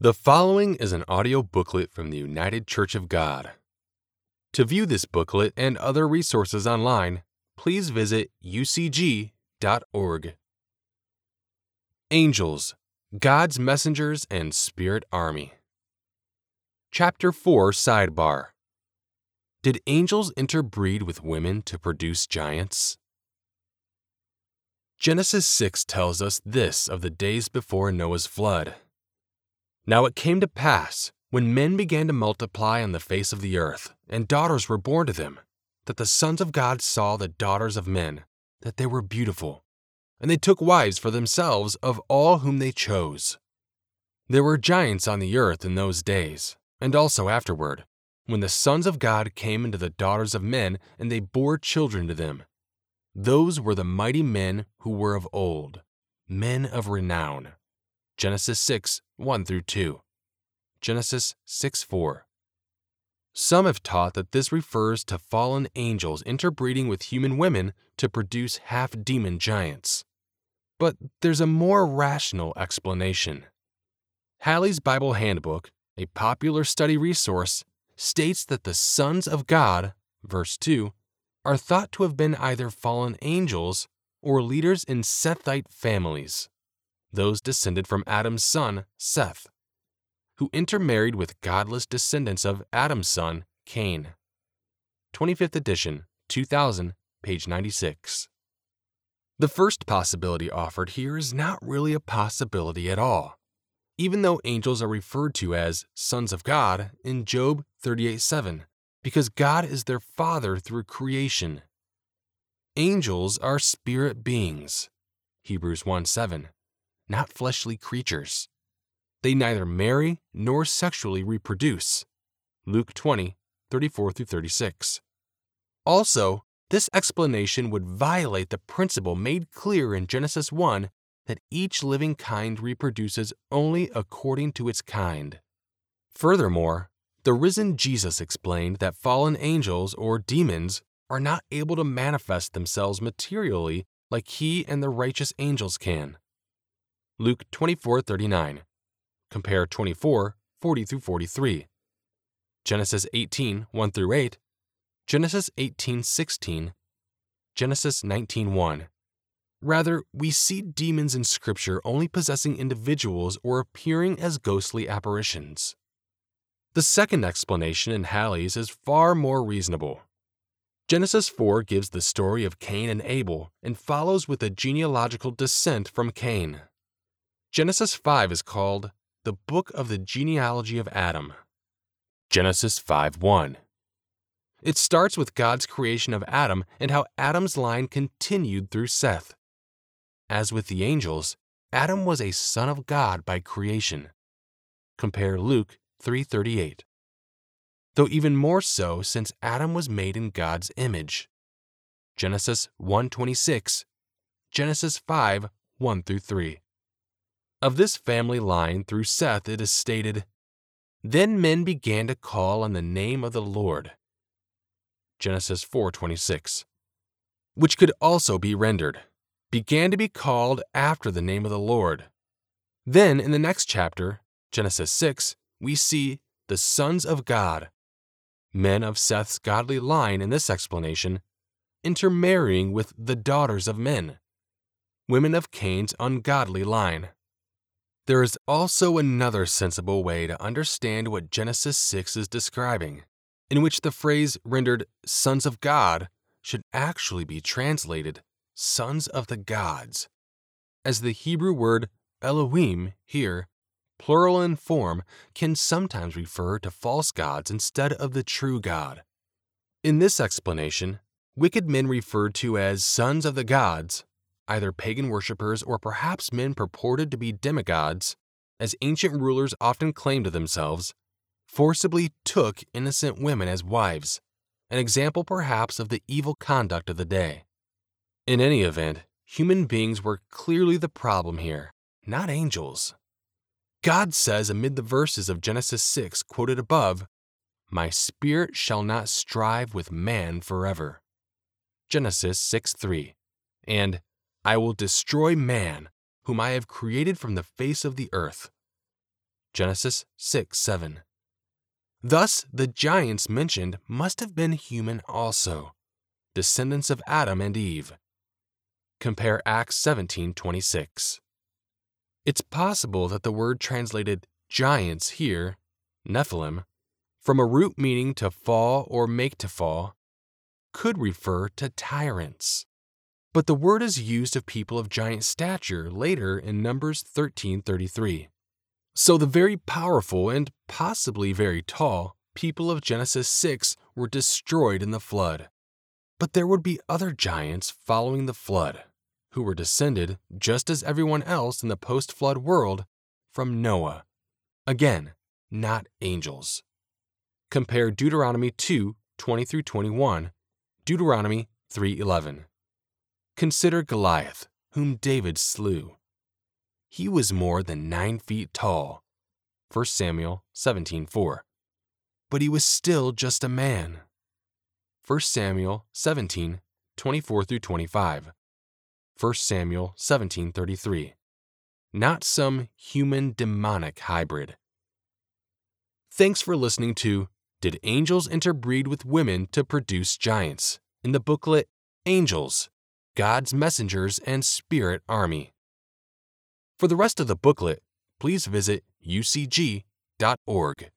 The following is an audio booklet from the United Church of God. To view this booklet and other resources online, please visit ucg.org. Angels, God's Messengers and Spirit Army. Chapter 4 Sidebar. Did angels interbreed with women to produce giants? Genesis 6 tells us this of the days before Noah's flood. Now it came to pass, when men began to multiply on the face of the earth, and daughters were born to them, that the sons of God saw the daughters of men, that they were beautiful, and they took wives for themselves of all whom they chose. There were giants on the earth in those days, and also afterward, when the sons of God came into the daughters of men, and they bore children to them. Those were the mighty men who were of old, men of renown. Genesis 6, 1-2. Genesis 6:4. Some have taught that this refers to fallen angels interbreeding with human women to produce half-demon giants. But there's a more rational explanation. Halley's Bible Handbook, a popular study resource, states that the sons of God, verse 2, are thought to have been either fallen angels or leaders in Sethite families, those descended from Adam's son, Seth, who intermarried with godless descendants of Adam's son, Cain. 25th edition, 2000, page 96. The first possibility offered here is not really a possibility at all, even though angels are referred to as sons of God in Job 38:7, because God is their father through creation. Angels are spirit beings, Hebrews 1:7, not fleshly creatures. They neither marry nor sexually reproduce, Luke 20:34-36. Also, this explanation would violate the principle made clear in Genesis 1 that each living kind reproduces only according to its kind. Furthermore, the risen Jesus explained that fallen angels or demons are not able to manifest themselves materially like he and the righteous angels can. Luke 24:39. Compare 24:40-43. Genesis 18:1-8. Genesis 18:16. Genesis 19:1. Rather, we see demons in Scripture only possessing individuals or appearing as ghostly apparitions. The second explanation in Halley's is far more reasonable. Genesis 4 gives the story of Cain and Abel and follows with a genealogical descent from Cain. Genesis 5 is called the Book of the Genealogy of Adam. Genesis 5:1. It starts with God's creation of Adam and how Adam's line continued through Seth. As with the angels, Adam was a son of God by creation. Compare Luke 3:38. Though even more so since Adam was made in God's image. Genesis 1:26, Genesis 5:1-3. Of this family line through Seth it is stated, "Then men began to call on the name of the Lord." Genesis 4:26. Which could also be rendered, began to be called after the name of the Lord. Then in the next chapter, Genesis 6, we see the sons of God, men of Seth's godly line in this explanation, intermarrying with the daughters of men, women of Cain's ungodly line. There is also another sensible way to understand what Genesis 6 is describing, in which the phrase rendered sons of God should actually be translated sons of the gods, as the Hebrew word Elohim here, plural in form, can sometimes refer to false gods instead of the true God. In this explanation, wicked men referred to as sons of the gods, either pagan worshippers or perhaps men purported to be demigods, as ancient rulers often claimed of themselves, forcibly took innocent women as wives, an example perhaps of the evil conduct of the day. In any event, human beings were clearly the problem here, not angels. God says amid the verses of Genesis 6 quoted above, "My spirit shall not strive with man forever." Genesis 6:3, and "I will destroy man, whom I have created from the face of the earth." Genesis 6:7. Thus, the giants mentioned must have been human also, descendants of Adam and Eve. Compare Acts 17:26. It's possible that the word translated giants here, Nephilim, from a root meaning to fall or make to fall, could refer to tyrants. But the word is used of people of giant stature later in Numbers 13:33. So the very powerful and possibly very tall people of Genesis 6 were destroyed in the flood. But there would be other giants following the flood, who were descended, just as everyone else in the post-flood world, from Noah. Again, not angels. Compare Deuteronomy 2:20-21, Deuteronomy 3:11. Consider Goliath, whom David slew. He was more than 9 feet tall, 1 Samuel 17:4. But he was still just a man, 1 Samuel 17:24-25, 1 Samuel 17:33. Not some human demonic hybrid. Thanks for listening to Did Angels Interbreed with Women to Produce Giants? In the booklet Angels, God's Messengers and Spirit Army. For the rest of the booklet, please visit ucg.org.